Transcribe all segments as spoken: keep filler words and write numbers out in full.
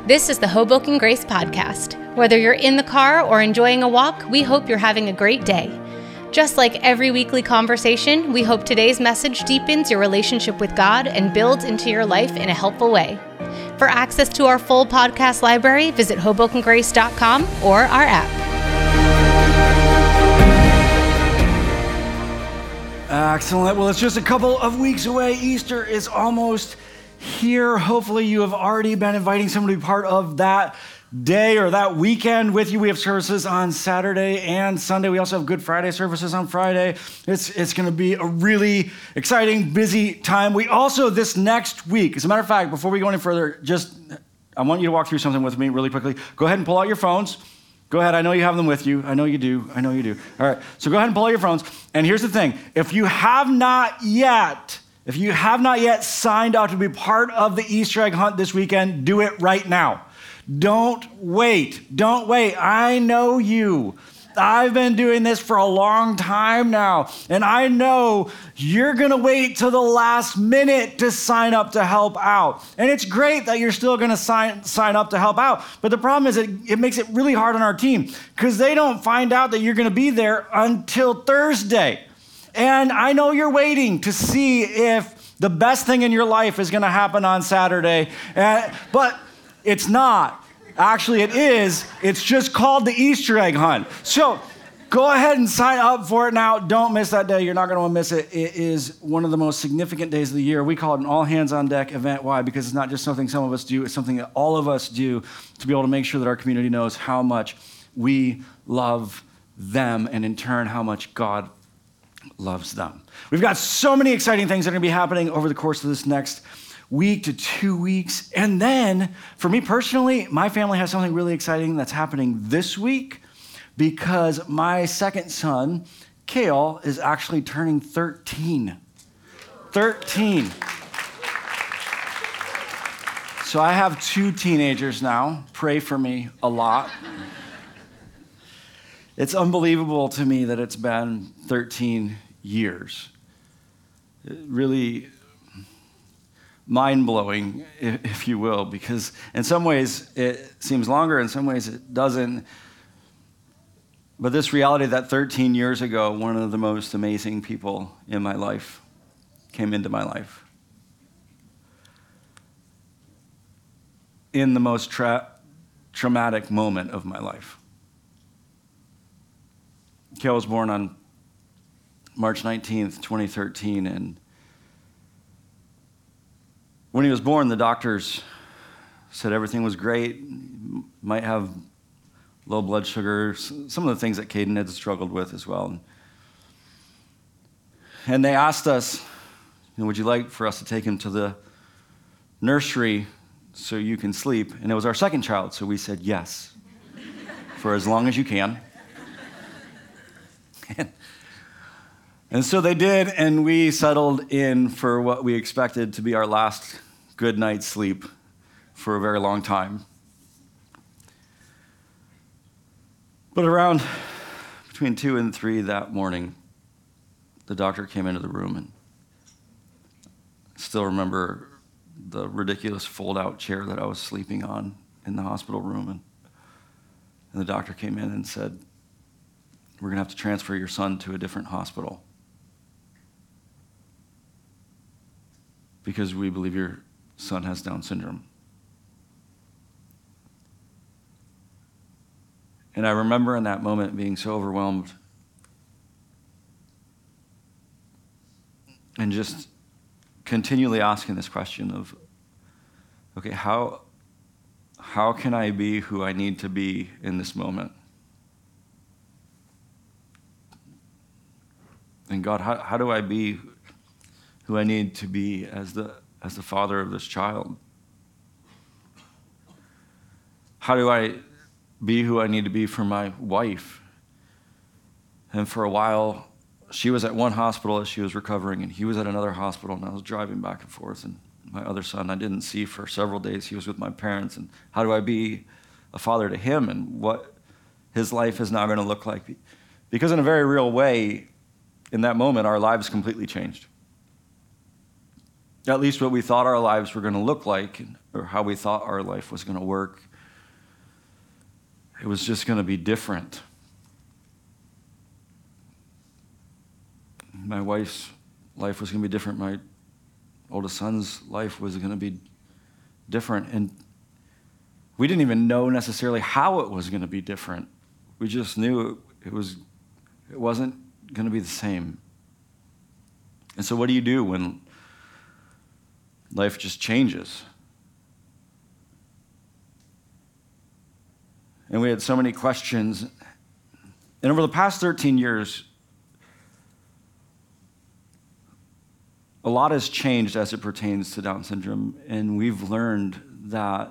This is the Hoboken Grace Podcast. Whether you're in the car or enjoying a walk, we hope you're having a great day. Just like every weekly conversation, we hope today's message deepens your relationship with God and builds into your life in a helpful way. For access to our full podcast library, visit hoboken grace dot com or our app. Excellent. Well, it's just a couple of weeks away. Easter is almost here. Hopefully you have already been inviting someone to be part of that day or that weekend with you. We have services on Saturday and Sunday. We also have Good Friday services on Friday. It's it's going to be a really exciting, busy time. We also, this next week, as a matter of fact, before we go any further, just, I want you to walk through something with me really quickly. Go ahead and pull out your phones. Go ahead. I know you have them with you. I know you do. I know you do. All right. So go ahead and pull out your phones. And here's the thing. If you have not yet, if you have not yet signed up to be part of the Easter egg hunt this weekend, do it right now. Don't wait. Don't wait. I know you. I've been doing this for a long time now, and I know you're going to wait till the last minute to sign up to help out. And it's great that you're still going to sign sign up to help out, but the problem is it, it makes it really hard on our team because they don't find out that you're going to be there until Thursday. And I know you're waiting to see if the best thing in your life is going to happen on Saturday, uh, but it's not. Actually, it is. It's just called the Easter egg hunt. So go ahead and sign up for it now. Don't miss that day. You're not going to want to miss it. It is one of the most significant days of the year. We call it an all-hands-on-deck event. Why? Because it's not just something some of us do. It's something that all of us do to be able to make sure that our community knows how much we love them and, in turn, how much God loves them. We've got so many exciting things that are going to be happening over the course of this next week to two weeks. And then, for me personally, my family has something really exciting that's happening this week because my second son, Kale, is actually turning thirteen. thirteen. So I have two teenagers now. Pray for me a lot. It's unbelievable to me that it's been thirteen years. It really mind-blowing, if you will, because in some ways it seems longer, in some ways it doesn't. But this reality that thirteen years ago, one of the most amazing people in my life came into my life. In the most tra- traumatic moment of my life. Kale was born on March nineteenth, twenty thirteen, and when he was born, the doctors said everything was great, might have low blood sugar, some of the things that Caden had struggled with as well. And they asked us, you know, would you like for us to take him to the nursery so you can sleep? And it was our second child, so we said yes, for as long as you can. And so they did, and we settled in for what we expected to be our last good night's sleep for a very long time. But around between two and three that morning, the doctor came into the room, and I still remember the ridiculous fold-out chair that I was sleeping on in the hospital room, and, and the doctor came in and said, "We're going to have to transfer your son to a different hospital because we believe your son has Down syndrome." And I remember in that moment being so overwhelmed and just continually asking this question of, okay, how, how can I be who I need to be in this moment? And God, how, how do I be who I need to be as the as the father of this child? How do I be who I need to be for my wife? And for a while, she was at one hospital as she was recovering, and he was at another hospital, and I was driving back and forth. And my other son I didn't see for several days. He was with my parents. And how do I be a father to him and what his life is now going to look like? Because in a very real way, in that moment, our lives completely changed. at least what we thought our lives were going to look like, or how we thought our life was going to work. It was just going to be different. My wife's life was going to be different. My oldest son's life was going to be different. And we didn't even know necessarily how it was going to be different. We just knew it was, it wasn't going to be the same. And so what do you do when life just changes? And we had so many questions. And over the past thirteen years, a lot has changed as it pertains to Down syndrome. And we've learned that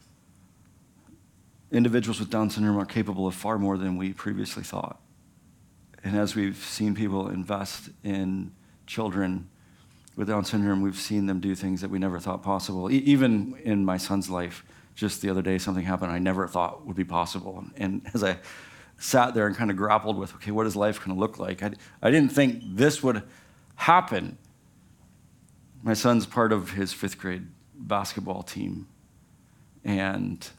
individuals with Down syndrome are capable of far more than we previously thought. And as we've seen people invest in children with Down syndrome, we've seen them do things that we never thought possible. E- even in my son's life, just the other day, something happened I never thought would be possible. And as I sat there and kind of grappled with, okay, what is life going to look like? I, I didn't think this would happen. My son's part of his fifth grade basketball team. And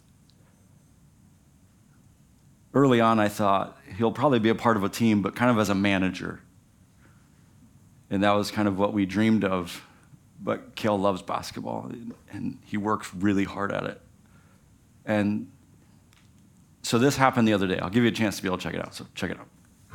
early on, I thought he'll probably be a part of a team, but kind of as a manager. And that was kind of what we dreamed of. But Kale loves basketball, and he works really hard at it. And so this happened the other day. I'll give you a chance to be able to check it out. So check it out.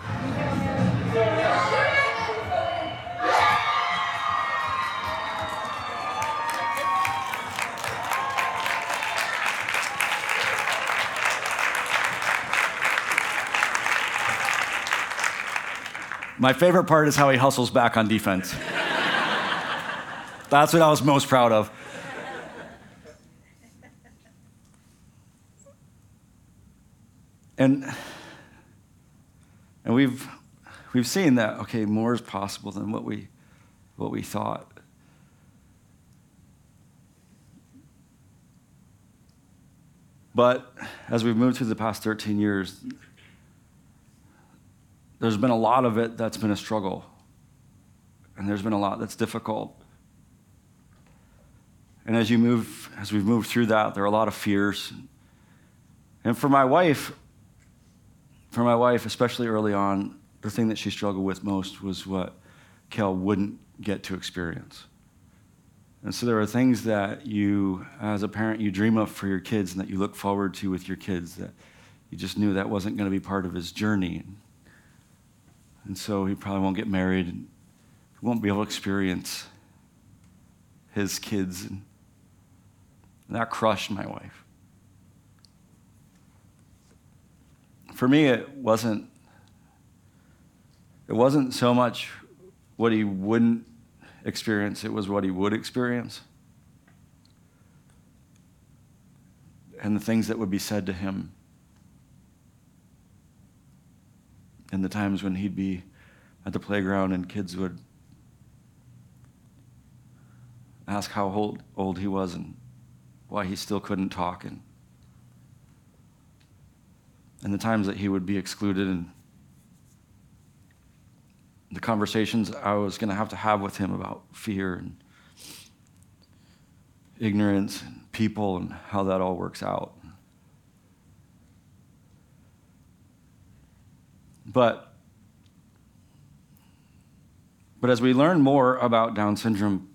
My favorite part is how he hustles back on defense. That's what I was most proud of. And, and we've, we've seen that, okay, more is possible than what we, what we thought. But as we've moved through the past thirteen years, there's been a lot of it that's been a struggle. And there's been a lot that's difficult. And as you move, as we've moved through that, there are a lot of fears. And for my wife, for my wife, especially early on, the thing that she struggled with most was what Kel wouldn't get to experience. And so there are things that you, as a parent, you dream of for your kids and that you look forward to with your kids that you just knew that wasn't going to be part of his journey. And so he probably won't get married, and he won't be able to experience his kids. And that crushed my wife. For me, it wasn't, it wasn't so much what he wouldn't experience, it was what he would experience. And the things that would be said to him. And the times when he'd be at the playground and kids would ask how old, old he was and why he still couldn't talk. And, and the times that he would be excluded and the conversations I was going to have to have with him about fear and ignorance and people and how that all works out. But, but as we learn more about Down syndrome,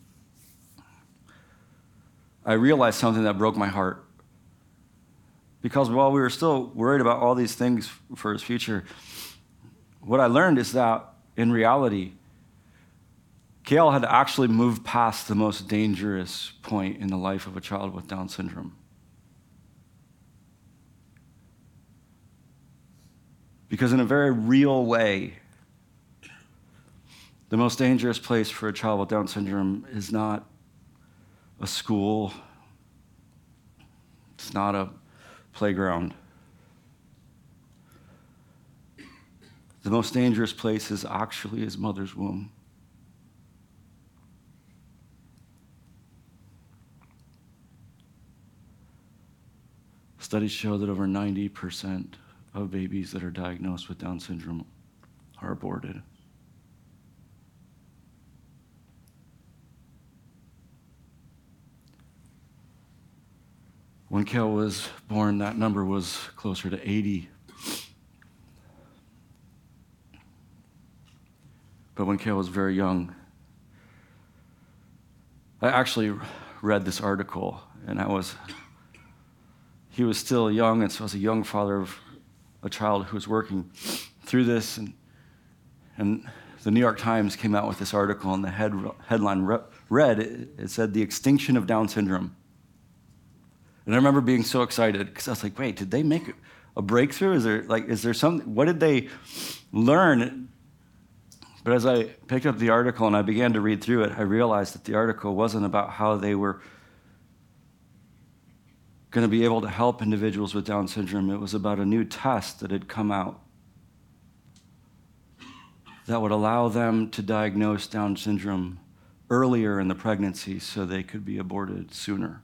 I realized something that broke my heart. Because while we were still worried about all these things for his future, what I learned is that in reality, Kale had actually moved past the most dangerous point in the life of a child with Down syndrome. Because in a very real way, the most dangerous place for a child with Down syndrome is not a school. It's not a playground. The most dangerous place is actually his mother's womb. Studies show that over ninety percent of babies that are diagnosed with Down syndrome are aborted. When Cale was born, that number was closer to eighty. But when Cale was very young, I actually read this article, and I was, he was still young, and so I was a young father of a child who was working through this, and and the New York Times came out with this article, and the head, headline re- read, it, it said, "The Extinction of Down Syndrome." And I remember being so excited, because I was like, wait, did they make a breakthrough? Is there, like, is there some, what did they learn? But as I picked up the article and I began to read through it, I realized that the article wasn't about how they were going to be able to help individuals with Down syndrome. It was about a new test that had come out that would allow them to diagnose Down syndrome earlier in the pregnancy so they could be aborted sooner.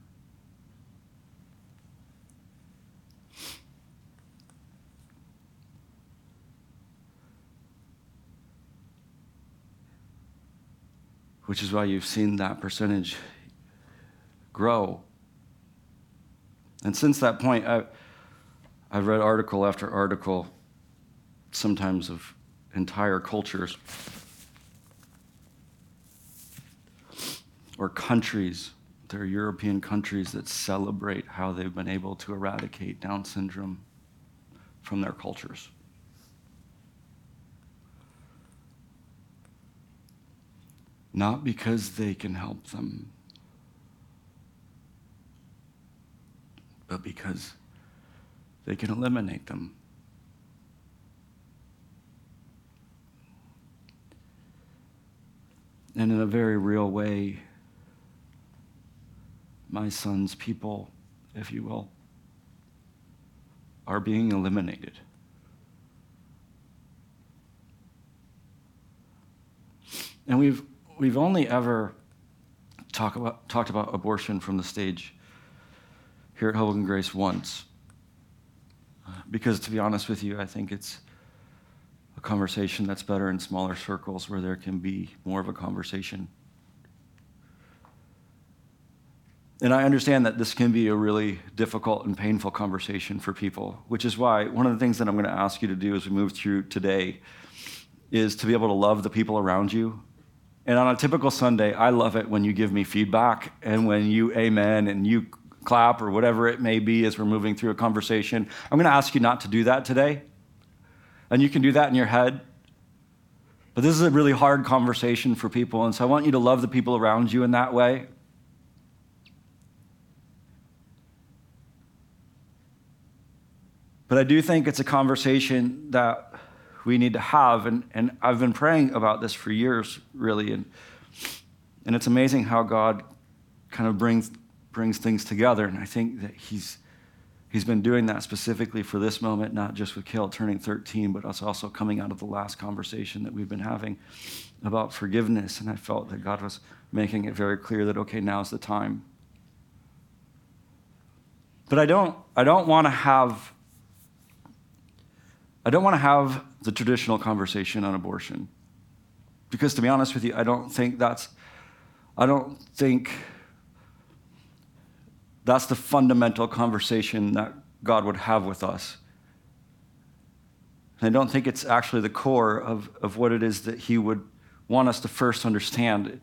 Which is why you've seen that percentage grow. And since that point, I've, I've read article after article, sometimes of entire cultures or countries. There are European countries that celebrate how they've been able to eradicate Down syndrome from their cultures. Not because they can help them, but because they can eliminate them. And in a very real way, my son's people, if you will, are being eliminated. And we've We've only ever talk about, talked about abortion from the stage here at Hope and Grace once. Because to be honest with you, I think it's a conversation that's better in smaller circles where there can be more of a conversation. And I understand that this can be a really difficult and painful conversation for people, which is why one of the things that I'm going to ask you to do as we move through today is to be able to love the people around you. And on a typical Sunday, I love it when you give me feedback and when you amen and you clap or whatever it may be as we're moving through a conversation. I'm going to ask you not to do that today. And you can do that in your head. But this is a really hard conversation for people, and so I want you to love the people around you in that way. But I do think it's a conversation that we need to have, and, and I've been praying about this for years, really, and and it's amazing how God kind of brings brings things together, and I think that he's he's been doing that specifically for this moment, not just with Cale turning thirteen, but us also coming out of the last conversation that we've been having about forgiveness, and I felt that God was making it very clear that, okay, now's the time. But I don't I don't want to have I don't want to have the traditional conversation on abortion. Because to be honest with you, I don't think that's, I don't think that's the fundamental conversation that God would have with us. And I don't think it's actually the core of, of what it is that he would want us to first understand.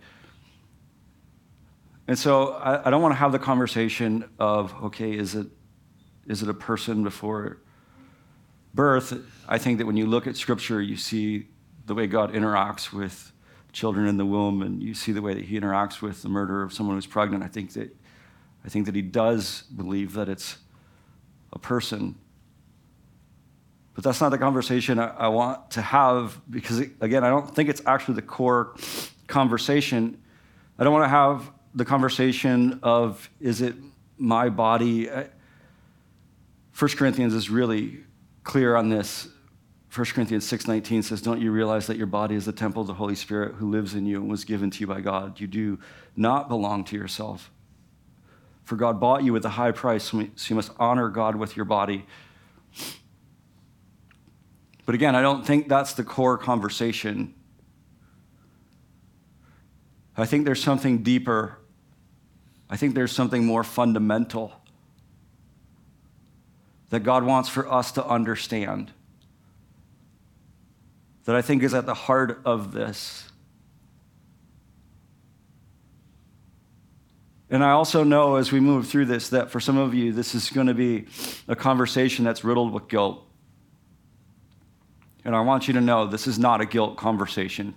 And so I, I don't want to have the conversation of, okay, is it is it a person before birth? I think that when you look at Scripture, you see the way God interacts with children in the womb, and you see the way that he interacts with the murder of someone who's pregnant. I think that I think that he does believe that it's a person. But that's not the conversation I, I want to have, because, it, again, I don't think it's actually the core conversation. I don't want to have the conversation of, is it my body? First Corinthians is really clear on this. First Corinthians six nineteen says, don't you realize that your body is the temple of the Holy Spirit who lives in you and was given to you by God? You do not belong to yourself. For God bought you with a high price, so you must honor God with your body. But again, I don't think that's the core conversation. I think there's something deeper. I think there's something more fundamental that God wants for us to understand, that I think is at the heart of this. And I also know as we move through this that for some of you, this is going to be a conversation that's riddled with guilt. And I want you to know this is not a guilt conversation.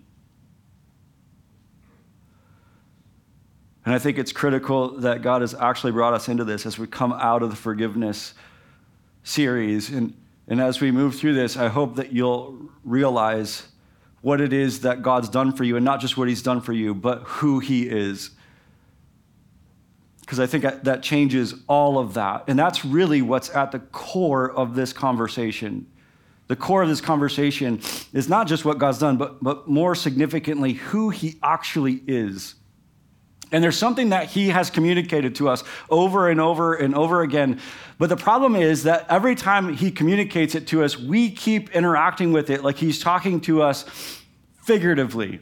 And I think it's critical that God has actually brought us into this as we come out of the forgiveness series. And, and as we move through this, I hope that you'll realize what it is that God's done for you, and not just what he's done for you, but who he is. Because I think that changes all of that. And that's really what's at the core of this conversation. The core of this conversation is not just what God's done, but, but more significantly, who he actually is. And there's something that he has communicated to us over and over and over again. But the problem is that every time he communicates it to us, we keep interacting with it like he's talking to us figuratively.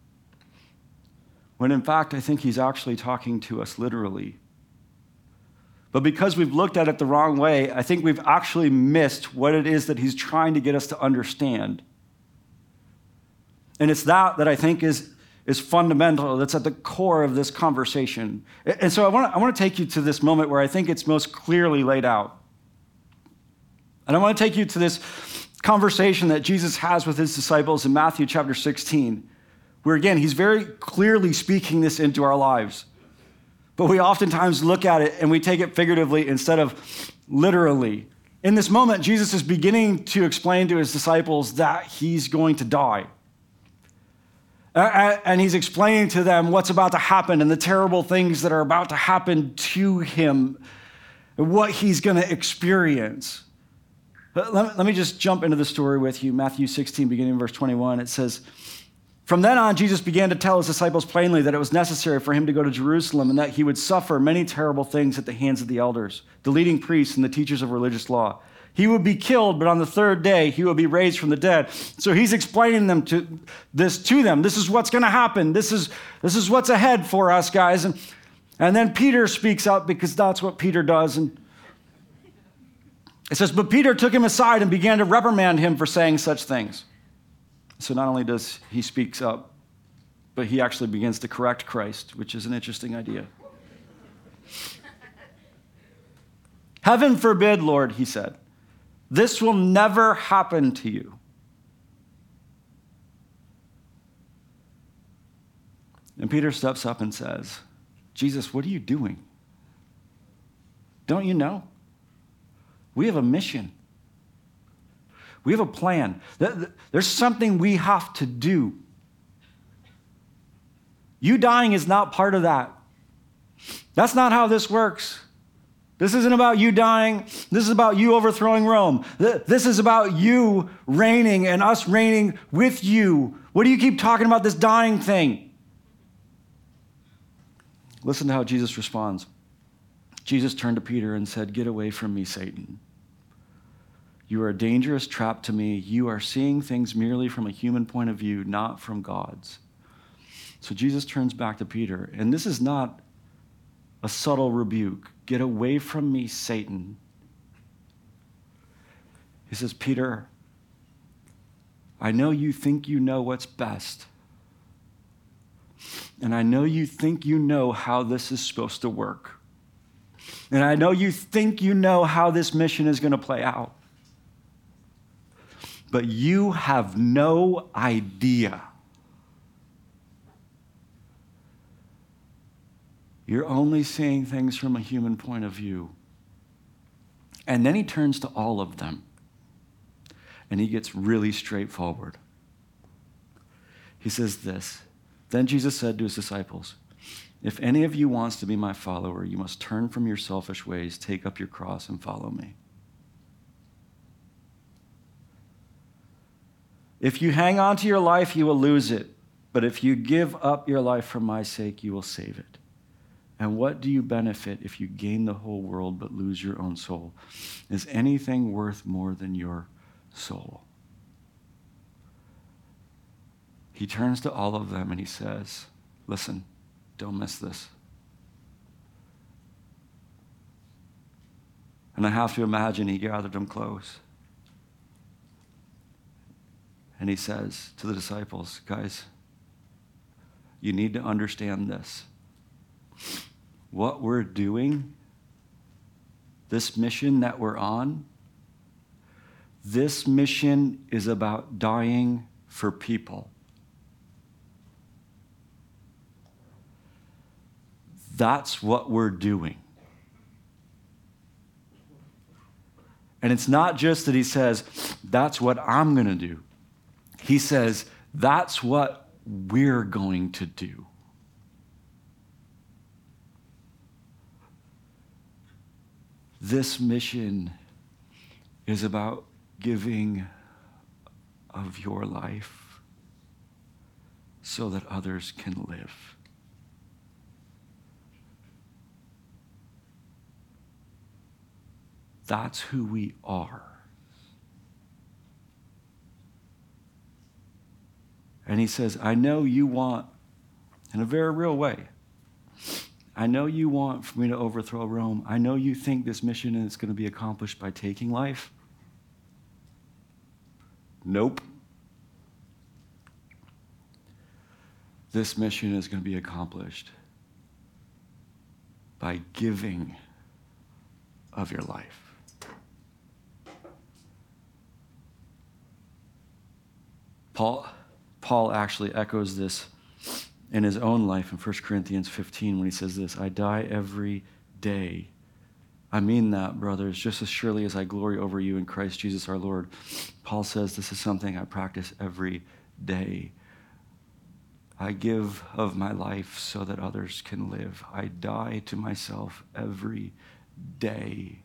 When in fact, I think he's actually talking to us literally. But because we've looked at it the wrong way, I think we've actually missed what it is that he's trying to get us to understand. And it's that that I think is, is fundamental, that's at the core of this conversation. And so I want to I want to take you to this moment where I think it's most clearly laid out. And I want to take you to this conversation that Jesus has with his disciples in Matthew chapter sixteen, where again, he's very clearly speaking this into our lives. But we oftentimes look at it and we take it figuratively instead of literally. In this moment, Jesus is beginning to explain to his disciples that he's going to die. And he's explaining to them what's about to happen and the terrible things that are about to happen to him and what he's going to experience. Let me just jump into the story with you. Matthew sixteen, beginning in verse twenty-one, it says, "From then on, Jesus began to tell his disciples plainly that it was necessary for him to go to Jerusalem and that he would suffer many terrible things at the hands of the elders, the leading priests, and the teachers of religious law. He would be killed, but on the third day, he would be raised from the dead." So he's explaining them to this to them. This is what's going to happen. This is, this is what's ahead for us, guys. And, and then Peter speaks up because that's what Peter does. And it says, "But Peter took him aside and began to reprimand him for saying such things." So not only does he speaks up, but he actually begins to correct Christ, which is an interesting idea. "Heaven forbid, Lord," he said, "this will never happen to you." And Peter steps up and says, "Jesus, what are you doing? Don't you know? We have a mission. We have a plan. There's something we have to do. You dying is not part of that. That's not how this works. This isn't about you dying. This is about you overthrowing Rome. This is about you reigning and us reigning with you. What do you keep talking about this dying thing?" Listen to how Jesus responds. Jesus turned to Peter and said, "Get away from me, Satan. You are a dangerous trap to me. You are seeing things merely from a human point of view, not from God's." So Jesus turns back to Peter, and this is not a subtle rebuke. "Get away from me, Satan." He says, "Peter, I know you think you know what's best. And I know you think you know how this is supposed to work. And I know you think you know how this mission is going to play out. But you have no idea. You're only seeing things from a human point of view." And then he turns to all of them, and he gets really straightforward. He says this, "Then Jesus said to his disciples, 'If any of you wants to be my follower, you must turn from your selfish ways, take up your cross, and follow me. If you hang on to your life, you will lose it. But if you give up your life for my sake, you will save it. And what do you benefit if you gain the whole world but lose your own soul? Is anything worth more than your soul?'" He turns to all of them and he says, "Listen, don't miss this. And I have to imagine he gathered them close. And he says to the disciples, guys, you need to understand this. What we're doing, this mission that we're on, this mission is about dying for people. That's what we're doing. And it's not just that he says, that's what I'm going to do. He says, that's what we're going to do. This mission is about giving of your life so that others can live. That's who we are. And he says, I know you want, in a very real way, I know you want for me to overthrow Rome. I know you think this mission is going to be accomplished by taking life. Nope. This mission is going to be accomplished by giving of your life. Paul, Paul actually echoes this in his own life in First Corinthians fifteen when he says this, I die every day. I mean that, brothers, just as surely as I glory over you in Christ Jesus our Lord. Paul says this is something I practice every day. I give of my life so that others can live. I die to myself every day.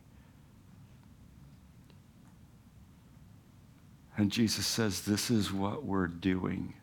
And Jesus says, this is what we're doing.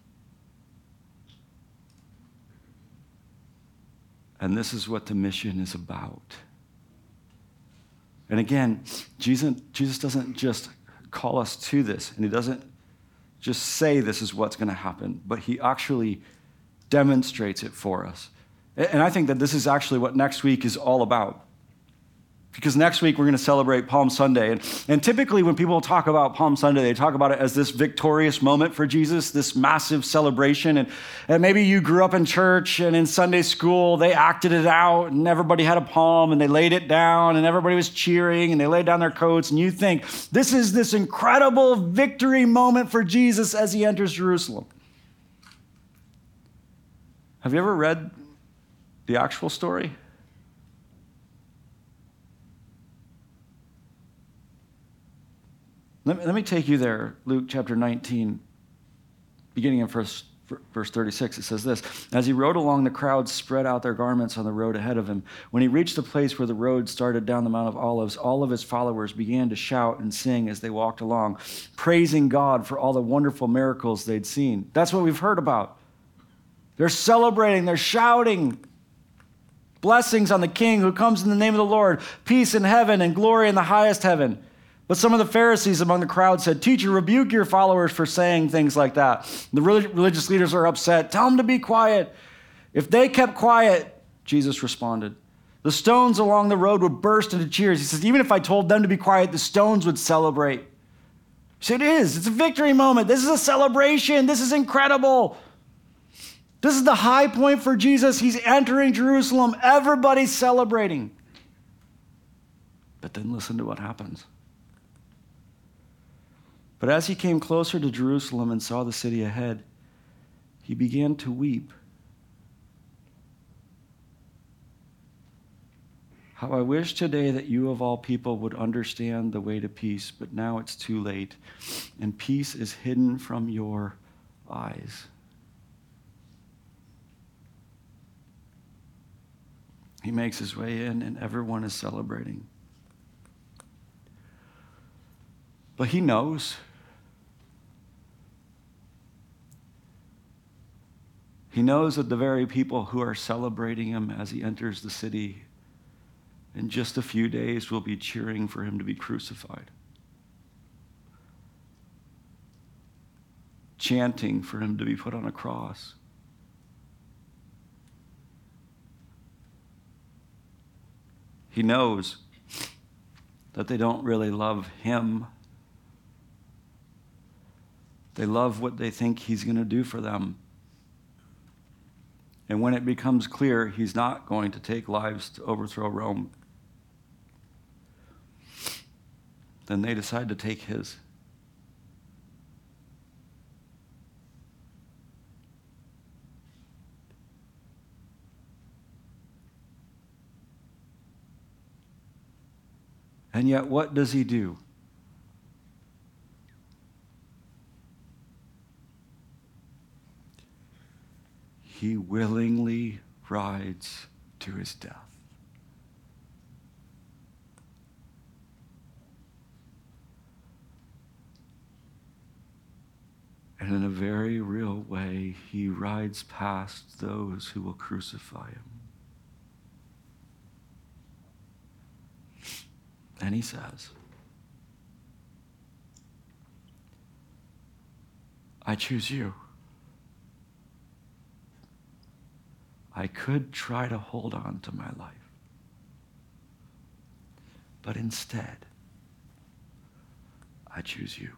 And this is what the mission is about. And again, Jesus, Jesus doesn't just call us to this, and he doesn't just say this is what's going to happen, but he actually demonstrates it for us. And I think that this is actually what next week is all about. Because next week we're going to celebrate Palm Sunday. And, and typically when people talk about Palm Sunday, they talk about it as this victorious moment for Jesus, this massive celebration. And, and maybe you grew up in church and in Sunday school, they acted it out and everybody had a palm and they laid it down and everybody was cheering and they laid down their coats. And you think, this is this incredible victory moment for Jesus as he enters Jerusalem. Have you ever read the actual story? Let me, let me take you there, Luke chapter nineteen, beginning in verse, verse thirty-six. It says this, as he rode along, the crowd spread out their garments on the road ahead of him. When he reached the place where the road started down the Mount of Olives, all of his followers began to shout and sing as they walked along, praising God for all the wonderful miracles they'd seen. That's what we've heard about. They're celebrating, they're shouting. Blessings on the King who comes in the name of the Lord, peace in heaven and glory in the highest heaven. But some of the Pharisees among the crowd said, teacher, rebuke your followers for saying things like that. The religious leaders are upset. Tell them to be quiet. If they kept quiet, Jesus responded, the stones along the road would burst into cheers. He says, even if I told them to be quiet, the stones would celebrate. He said, it is. It's a victory moment. This is a celebration. This is incredible. This is the high point for Jesus. He's entering Jerusalem. Everybody's celebrating. But then listen to what happens. But as he came closer to Jerusalem and saw the city ahead, he began to weep. How I wish today that you of all people would understand the way to peace, but now it's too late, and peace is hidden from your eyes. He makes his way in, and everyone is celebrating. But he knows. He knows that the very people who are celebrating him as he enters the city in just a few days will be cheering for him to be crucified, chanting for him to be put on a cross. He knows that they don't really love him. They love what they think he's going to do for them. And when it becomes clear he's not going to take lives to overthrow Rome, then they decide to take his. And yet, what does he do? He willingly rides to his death. And in a very real way, he rides past those who will crucify him. And he says, I choose you. I could try to hold on to my life, but instead, I choose you.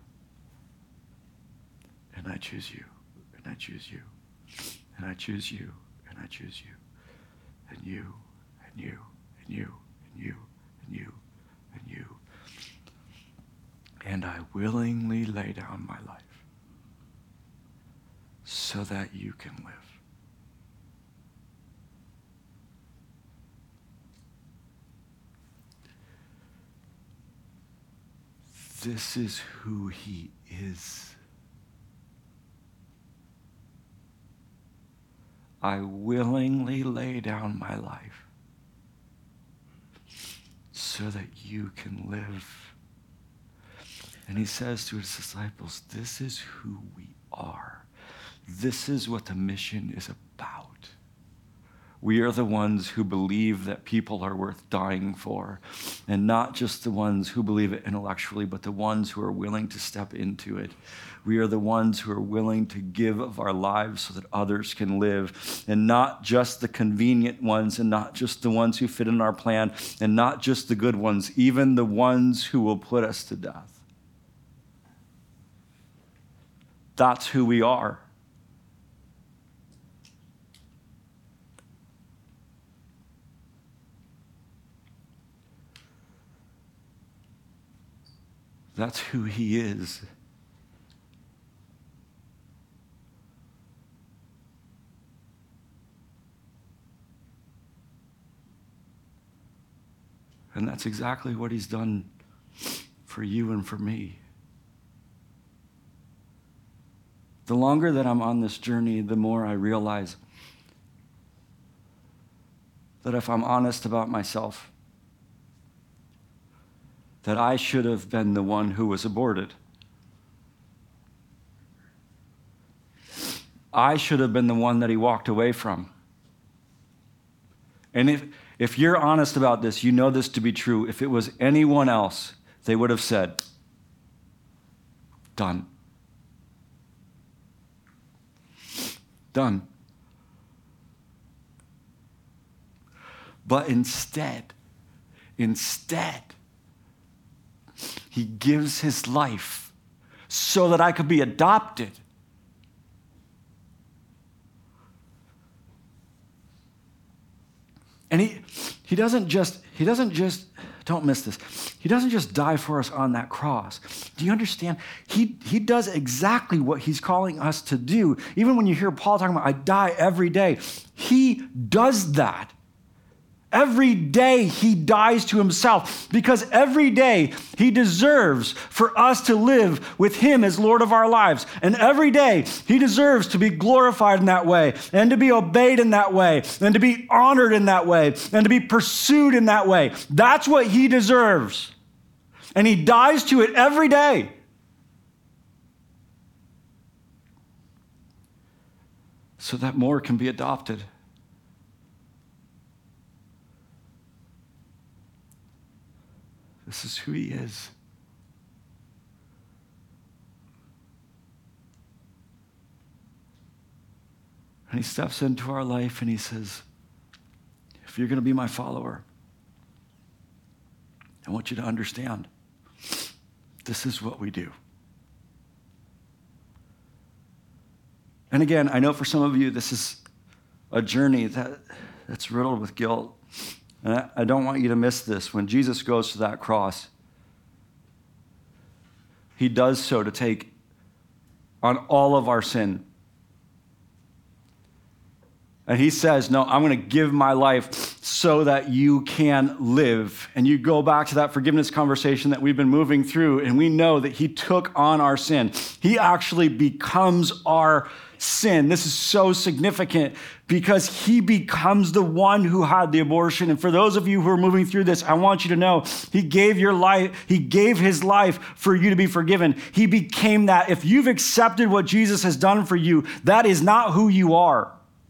And I choose you. And I choose you. And I choose you. And I choose you. And you. And you. And you. And you. And you. And you. And I willingly lay down my life so that you can live. This is who he is. I willingly lay down my life so that you can live. And he says to his disciples, this is who we are. This is what the mission is about. We are the ones who believe that people are worth dying for, and not just the ones who believe it intellectually, but the ones who are willing to step into it. We are the ones who are willing to give of our lives so that others can live, and not just the convenient ones, and not just the ones who fit in our plan, and not just the good ones, even the ones who will put us to death. That's who we are. That's who he is. And that's exactly what he's done for you and for me. The longer that I'm on this journey, the more I realize that if I'm honest about myself, that I should have been the one who was aborted. I should have been the one that he walked away from. And if, if you're honest about this, you know this to be true. If it was anyone else, they would have said, done. Done. But instead, instead, he gives his life so that I could be adopted. And he he doesn't just, he doesn't just, don't miss this, he doesn't just die for us on that cross. Do you understand? He, he does exactly what he's calling us to do. Even when you hear Paul talking about, I die every day, he does that. Every day he dies to himself, because every day he deserves for us to live with him as Lord of our lives. And every day he deserves to be glorified in that way, and to be obeyed in that way, and to be honored in that way, and to be pursued in that way. That's what he deserves. And he dies to it every day. So that more can be adopted. This is who he is. And he steps into our life and he says, if you're going to be my follower, I want you to understand, this is what we do. And again, I know for some of you, this is a journey that, that's riddled with guilt. And I, I don't want you to miss this. When Jesus goes to that cross, he does so to take on all of our sin. And he says, no, I'm going to give my life so that you can live. And you go back to that forgiveness conversation that we've been moving through, and we know that he took on our sin. He actually becomes our sin. This is so significant because he becomes the one who had the abortion. And for those of you who are moving through this, I want you to know he gave your life, he gave his life for you to be forgiven. He became that. If you've accepted what Jesus has done for you, that is not who you are.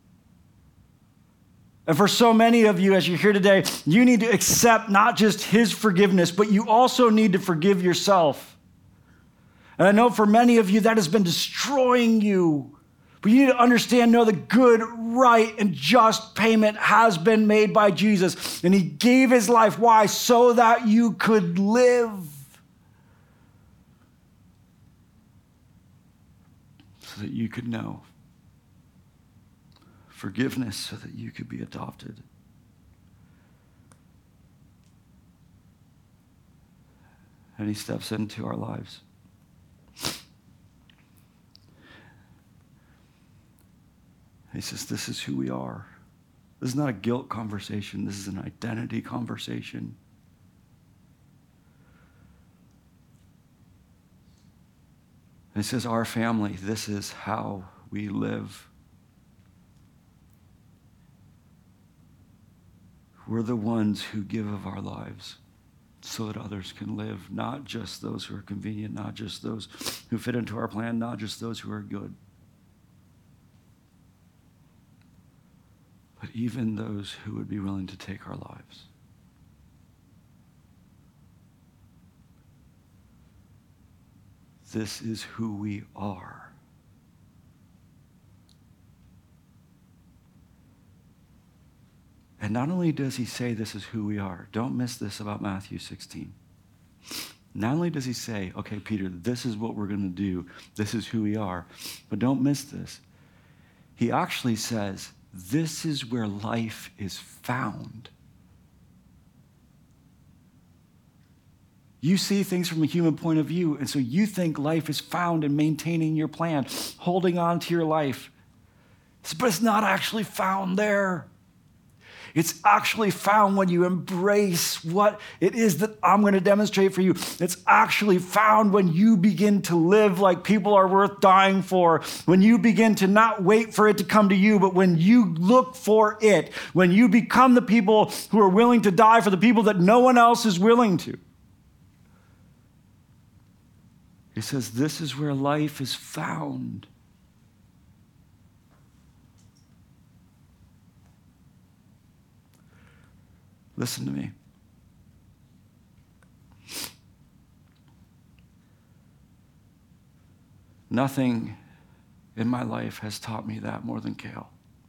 And for so many of you, as you're here today, you need to accept not just his forgiveness, but you also need to forgive yourself. And I know for many of you, that has been destroying you. But you need to understand, know the good, right, and just payment has been made by Jesus. And he gave his life. Why? So that you could live. So that you could know forgiveness, so that you could be adopted. And he steps into our lives. He says, this is who we are. This is not a guilt conversation. This is an identity conversation. And he says, our family, this is how we live. We're the ones who give of our lives so that others can live, not just those who are convenient, not just those who fit into our plan, not just those who are good, but even those who would be willing to take our lives. This is who we are. And not only does he say this is who we are, don't miss this about Matthew sixteen. Not only does he say, okay, Peter, this is what we're going to do. This is who we are. But don't miss this. He actually says, this is where life is found. You see things from a human point of view, and so you think life is found in maintaining your plan, holding on to your life. But it's not actually found there. It's actually found when you embrace what it is that I'm going to demonstrate for you. It's actually found when you begin to live like people are worth dying for, when you begin to not wait for it to come to you, but when you look for it, when you become the people who are willing to die for the people that no one else is willing to. He says, this is where life is found. Listen to me. Nothing in my life has taught me that more than Cale.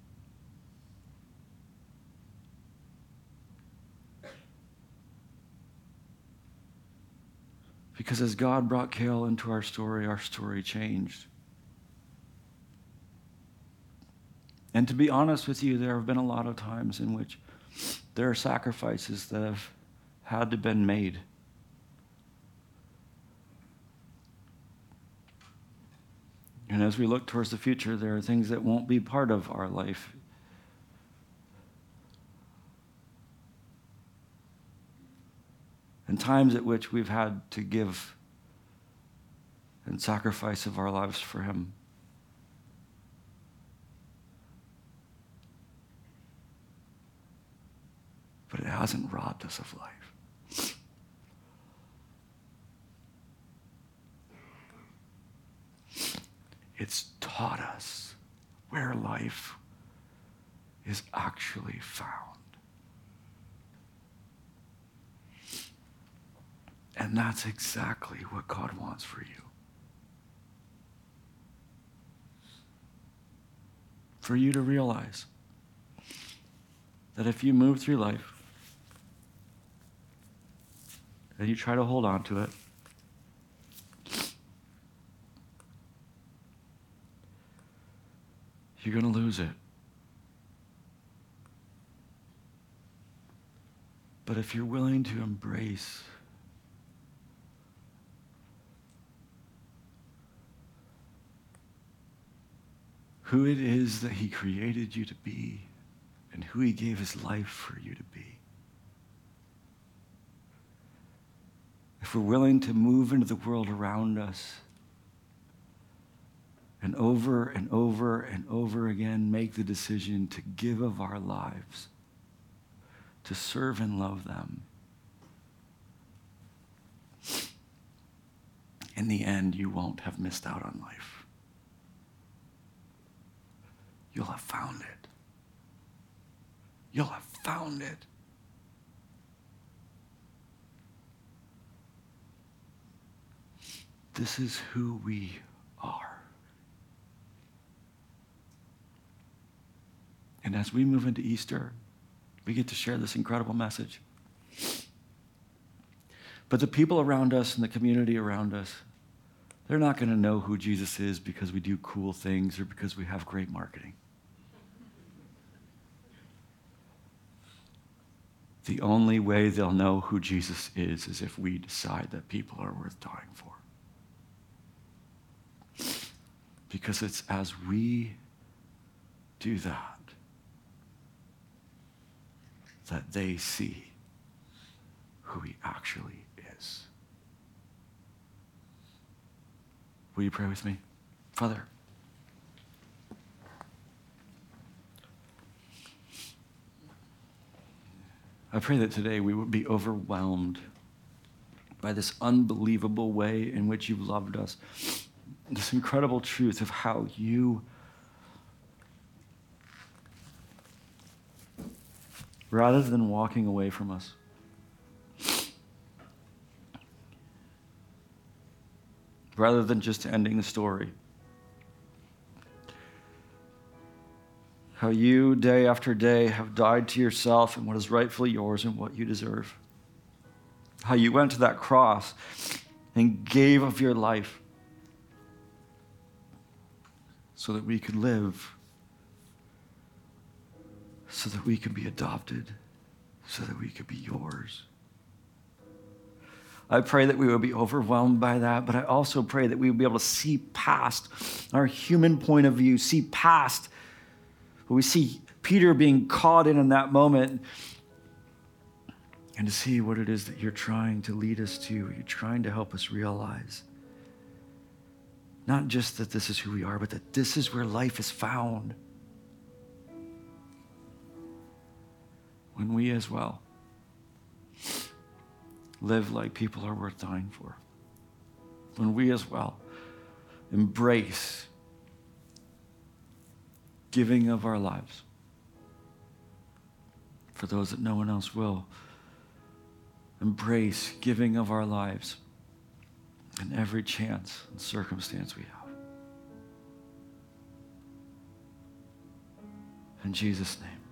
Because as God brought Cale into our story, our story changed. And to be honest with you, there have been a lot of times in which there are sacrifices that have had to been made. And as we look towards the future, there are things that won't be part of our life. And times at which we've had to give and sacrifice of our lives for him. But it hasn't robbed us of life. It's taught us where life is actually found. And that's exactly what God wants for you. For you to realize that if you move through life and you try to hold on to it, you're going to lose it. But if you're willing to embrace who it is that he created you to be and who he gave his life for you to be, if we're willing to move into the world around us and over and over and over again make the decision to give of our lives, to serve and love them, in the end, you won't have missed out on life. You'll have found it. You'll have found it. This is who we are. And as we move into Easter, we get to share this incredible message. But the people around us and the community around us, they're not going to know who Jesus is because we do cool things or because we have great marketing. The only way they'll know who Jesus is is if we decide that people are worth dying for. Because it's as we do that that they see who he actually is. Will you pray with me? Father, I pray that today we would be overwhelmed by this unbelievable way in which you've loved us, this incredible truth of how you rather than walking away from us, rather than just ending the story, how you, day after day, have died to yourself and what is rightfully yours and what you deserve. How you went to that cross and gave of your life so that we could live, so that we could be adopted, so that we could be yours. I pray that we would be overwhelmed by that, but I also pray that we would be able to see past our human point of view, see past what we see Peter being caught in in that moment, and to see what it is that you're trying to lead us to, you're trying to help us realize. Not just that this is who we are, but that this is where life is found. When we as well live like people are worth dying for. When we as well embrace giving of our lives for those that no one else will. Embrace giving of our lives in every chance and circumstance we have. In Jesus' name.